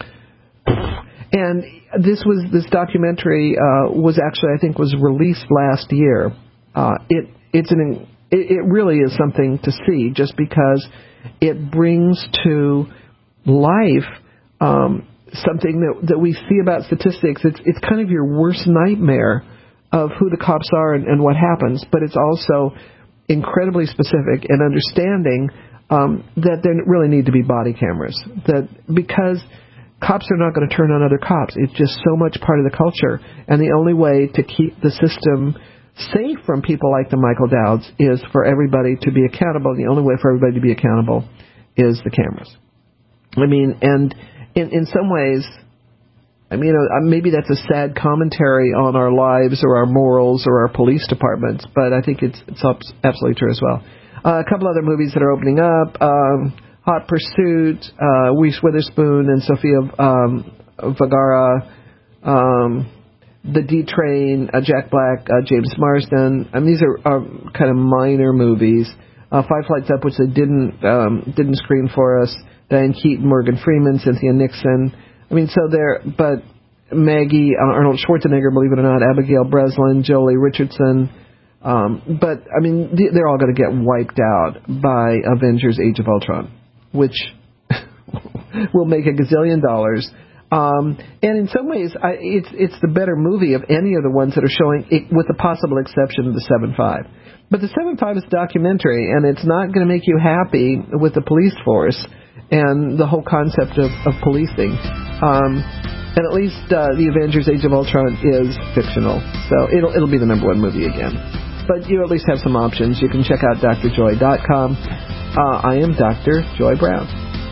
And this was this documentary uh, was actually, I think, was released last year. Uh, it it's an it, it really is something to see, just because it brings to life um, something that that we see about statistics. It's it's kind of your worst nightmare of who the cops are and, and what happens, but it's also incredibly specific and understanding um, that there really need to be body cameras. That because cops are not going to turn on other cops. It's just so much part of the culture. And the only way to keep the system safe from people like the Michael Dowds is for everybody to be accountable. The only way for everybody to be accountable is the cameras. I mean, and in, in some ways, I mean, maybe that's a sad commentary on our lives or our morals or our police departments, but I think it's, it's absolutely true as well. Uh, a couple other movies that are opening up. Um, Hot Pursuit, uh, Reese Witherspoon and Sofia um, Vergara, um, The D Train, uh, Jack Black, uh, James Marsden. I mean, these are, are kind of minor movies. Uh, Five Flights Up, which they didn't um, didn't screen for us. Diane Keaton, Morgan Freeman, Cynthia Nixon. I mean, so they're, but Maggie, uh, Arnold Schwarzenegger, believe it or not, Abigail Breslin, Jolie Richardson. Um, but, I mean, they're all going to get wiped out by Avengers Age of Ultron, which will make a gazillion dollars. Um, and in some ways, I, it's it's the better movie of any of the ones that are showing, it, with the possible exception of the seven five. But the seven five is a documentary, and it's not going to make you happy with the police force and the whole concept of, of policing. Um, and at least uh, the Avengers Age of Ultron is fictional, so it'll it'll be the number one movie again. But you at least have some options. You can check out D R joy dot com. Uh, I am Doctor Joy Brown.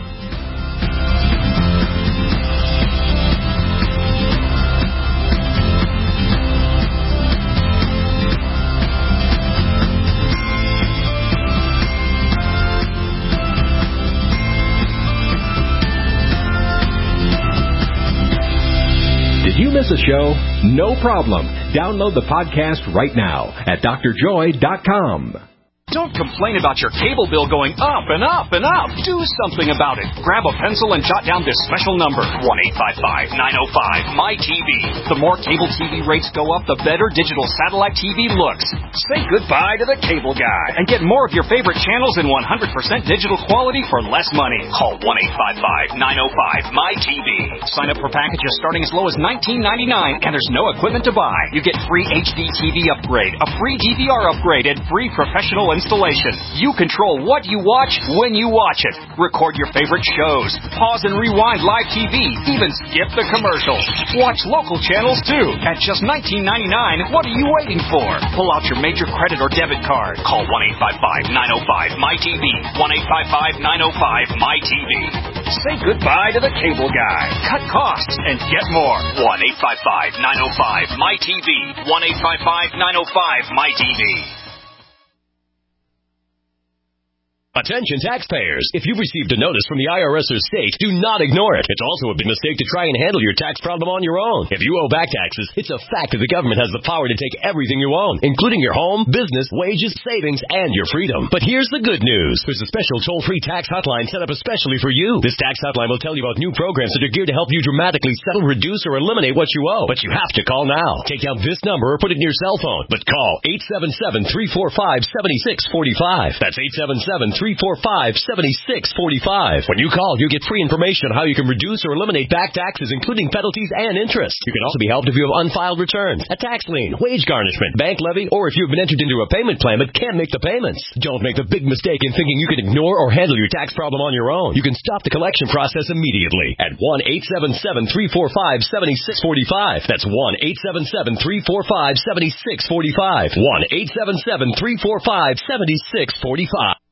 Did you miss a show? No problem. Download the podcast right now at D R joy dot com. Don't complain about your cable bill going up and up and up. Do something about it. Grab a pencil and jot down this special number, one eight five five, nine oh five, M Y T V. The more cable T V rates go up, the better digital satellite T V looks. Say goodbye to the cable guy and get more of your favorite channels in one hundred percent digital quality for less money. Call one eight five five, nine oh five, M Y T V. Sign up for packages starting as low as nineteen ninety-nine, and there's no equipment to buy. You get free H D T V upgrade, a free D V R upgrade, and free professional installation. You control what you watch when you watch it. Record your favorite shows. Pause and rewind live T V. Even skip the commercials. Watch local channels too. At just nineteen ninety-nine, what are you waiting for? Pull out your major credit or debit card. Call one eight five five, nine oh five, M Y T V. one eight five five, nine oh five, M Y T V. Say goodbye to the cable guy. Cut costs and get more. one eight five five, nine oh five, M Y T V. one eight five five, nine oh five, M Y T V. Attention taxpayers. If you've received a notice from the I R S or state, do not ignore it. It's also a big mistake to try and handle your tax problem on your own. If you owe back taxes, it's a fact that the government has the power to take everything you own, including your home, business, wages, savings, and your freedom. But here's the good news. There's a special toll-free tax hotline set up especially for you. This tax hotline will tell you about new programs that are geared to help you dramatically settle, reduce, or eliminate what you owe. But you have to call now. Take out this number or put it in your cell phone. But call eight seven seven, three four five, seven six four five. That's eight seven seven, three four five, seven six four five. When you call, you get free information on how you can reduce or eliminate back taxes, including penalties and interest. You can also be helped if you have unfiled returns, a tax lien, wage garnishment, bank levy, or if you've been entered into a payment plan but can't make the payments. Don't make the big mistake in thinking you can ignore or handle your tax problem on your own. You can stop the collection process immediately at one eight seven seven, three four five, seven six four five. That's one eight seven seven, three four five, seven six four five. one eight seven seven, three four five, seven six four five.